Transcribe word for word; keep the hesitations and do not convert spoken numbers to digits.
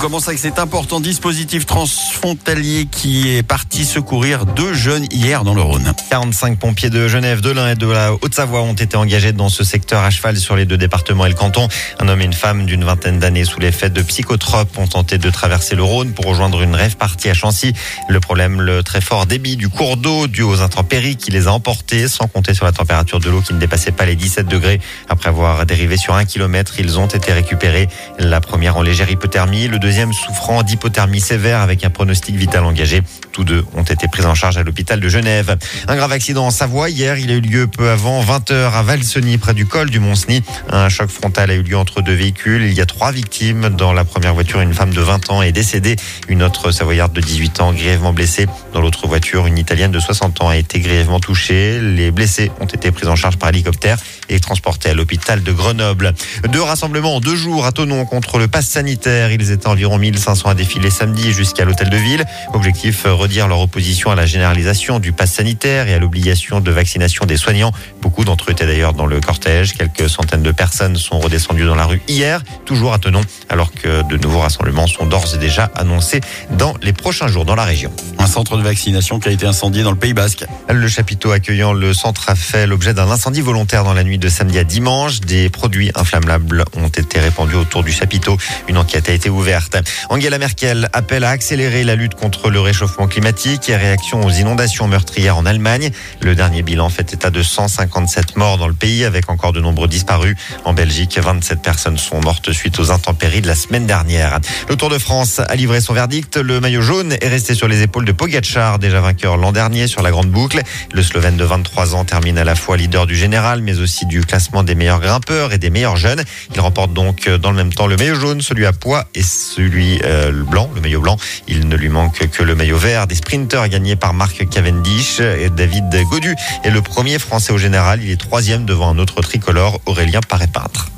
commence avec cet important dispositif transfrontalier qui est parti secourir deux jeunes hier dans le Rhône. quarante-cinq pompiers de Genève, de l'Ain et de la Haute-Savoie ont été engagés dans ce secteur à cheval sur les deux départements et le canton. Un homme et une femme d'une vingtaine d'années sous l'effet de psychotropes ont tenté de traverser le Rhône pour rejoindre une rave party à Chancy. Le problème, le très fort débit du cours d'eau dû aux intempéries qui les a emportés, sans compter sur la température de l'eau qui ne dépassait pas les dix-sept degrés. Après avoir dérivé sur un kilomètre, ils ont été récupérés. La première en légère hypothermie, le deuxième souffrant d'hypothermie sévère avec un pronostic vital engagé. Tous deux ont été pris en charge à l'hôpital de Genève. Un grave accident en Savoie. Hier, il a eu lieu peu avant vingt heures à Valseny, près du col du Mont-Cenis. Un choc frontal a eu lieu entre deux véhicules. Il y a trois victimes. Dans la première voiture, une femme de vingt ans est décédée. Une autre savoyarde de dix-huit ans grièvement blessée. Dans l'autre voiture, une italienne de soixante ans a été grièvement touchée. Les blessés ont été pris en charge par hélicoptère et transportés à l'hôpital de Grenoble. Deux rassemblements en deux jours à Thonon contre le pass sanitaire. Ils étaient environ mille cinq cents à défiler samedi jusqu'à l'hôtel de ville. Objectif, redire leur opposition à la généralisation du pass sanitaire et à l'obligation de vaccination des soignants. Beaucoup d'entre eux étaient d'ailleurs dans le cortège. Quelques centaines de personnes sont redescendues dans la rue hier, toujours à Thonon, alors que de nouveaux rassemblements sont d'ores et déjà annoncés dans les prochains jours dans la région. Un centre de vaccination qui a été incendié dans le Pays Basque. Le chapiteau accueillant le centre a fait l'objet d'un incendie volontaire dans la nuit de samedi à dimanche. Des produits inflammables ont été répandus autour du chapiteau. Une enquête a été ouverte. Angela Merkel appelle à accélérer la lutte contre le réchauffement climatique et réaction aux inondations meurtrières en Allemagne. Le dernier bilan fait état de cent cinquante-sept morts dans le pays avec encore de nombreux disparus. En Belgique, vingt-sept personnes sont mortes suite aux intempéries de la semaine dernière. Le Tour de France a livré son verdict. Le maillot jaune est resté sur les épaules de Pogačar, déjà vainqueur l'an dernier sur la grande boucle. Le Slovène de vingt-trois ans termine à la fois leader du général, mais aussi du classement des meilleurs grimpeurs et des meilleurs jeunes. Il remporte donc dans le même temps le maillot jaune, celui à poids et celui euh, blanc, le maillot blanc. Il ne lui manque que le maillot vert des sprinters gagné par Mark Cavendish. Et David Gaudu est le premier français au général. Il est troisième devant un autre tricolore, Aurélien Paré-Peintre.